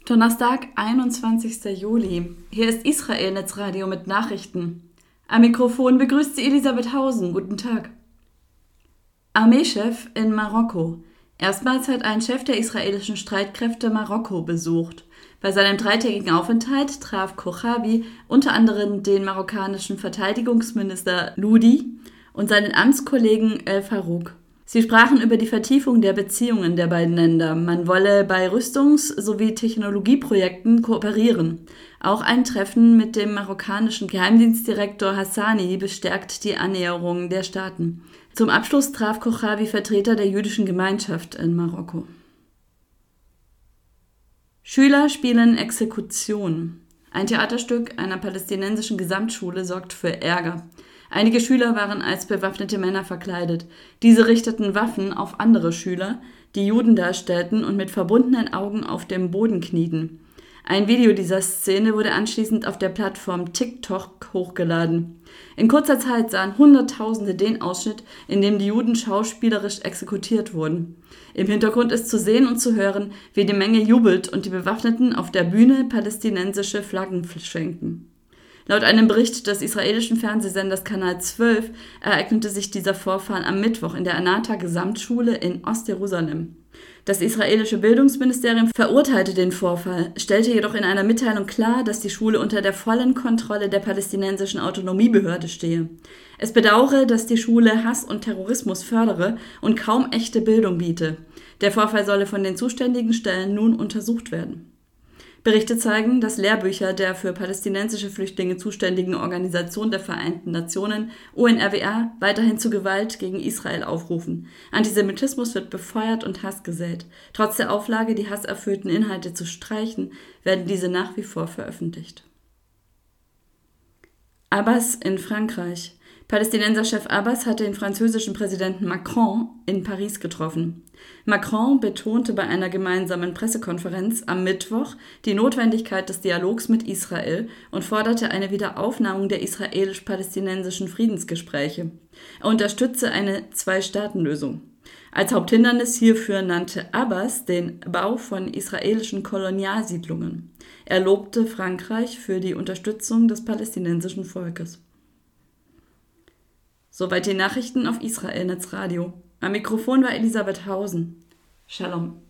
Donnerstag, 21. Juli. Hier ist Israel Netzradio mit Nachrichten. Am Mikrofon begrüßt sie Elisabeth Hausen. Guten Tag. Armeechef in Marokko. Erstmals hat ein Chef der israelischen Streitkräfte Marokko besucht. Bei seinem 3-tägigen Aufenthalt traf Kochavi unter anderem den marokkanischen Verteidigungsminister Ludi und seinen Amtskollegen El Farouk. Sie sprachen über die Vertiefung der Beziehungen der beiden Länder. Man wolle bei Rüstungs- sowie Technologieprojekten kooperieren. Auch ein Treffen mit dem marokkanischen Geheimdienstdirektor Hassani bestärkt die Annäherung der Staaten. Zum Abschluss traf Kochavi Vertreter der jüdischen Gemeinschaft in Marokko. Schüler spielen Exekution. Ein Theaterstück einer palästinensischen Gesamtschule sorgt für Ärger. Einige Schüler waren als bewaffnete Männer verkleidet. Diese richteten Waffen auf andere Schüler, die Juden darstellten und mit verbundenen Augen auf dem Boden knieten. Ein Video dieser Szene wurde anschließend auf der Plattform TikTok hochgeladen. In kurzer Zeit sahen Hunderttausende den Ausschnitt, in dem die Juden schauspielerisch exekutiert wurden. Im Hintergrund ist zu sehen und zu hören, wie die Menge jubelt und die Bewaffneten auf der Bühne palästinensische Flaggen schwenken. Laut einem Bericht des israelischen Fernsehsenders Kanal 12 ereignete sich dieser Vorfall am Mittwoch in der Anata-Gesamtschule in Ostjerusalem. Das israelische Bildungsministerium verurteilte den Vorfall, stellte jedoch in einer Mitteilung klar, dass die Schule unter der vollen Kontrolle der palästinensischen Autonomiebehörde stehe. Es bedauere, dass die Schule Hass und Terrorismus fördere und kaum echte Bildung biete. Der Vorfall solle von den zuständigen Stellen nun untersucht werden. Berichte zeigen, dass Lehrbücher der für palästinensische Flüchtlinge zuständigen Organisation der Vereinten Nationen, UNRWA, weiterhin zu Gewalt gegen Israel aufrufen. Antisemitismus wird befeuert und Hass gesät. Trotz der Auflage, die hasserfüllten Inhalte zu streichen, werden diese nach wie vor veröffentlicht. Abbas in Frankreich. Palästinenser-Chef Abbas hatte den französischen Präsidenten Macron in Paris getroffen. Macron betonte bei einer gemeinsamen Pressekonferenz am Mittwoch die Notwendigkeit des Dialogs mit Israel und forderte eine Wiederaufnahme der israelisch-palästinensischen Friedensgespräche. Er unterstütze eine Zwei-Staaten-Lösung. Als Haupthindernis hierfür nannte Abbas den Bau von israelischen Kolonialsiedlungen. Er lobte Frankreich für die Unterstützung des palästinensischen Volkes. Soweit die Nachrichten auf Israel Netzradio. Am Mikrofon war Elisabeth Hausen. Shalom.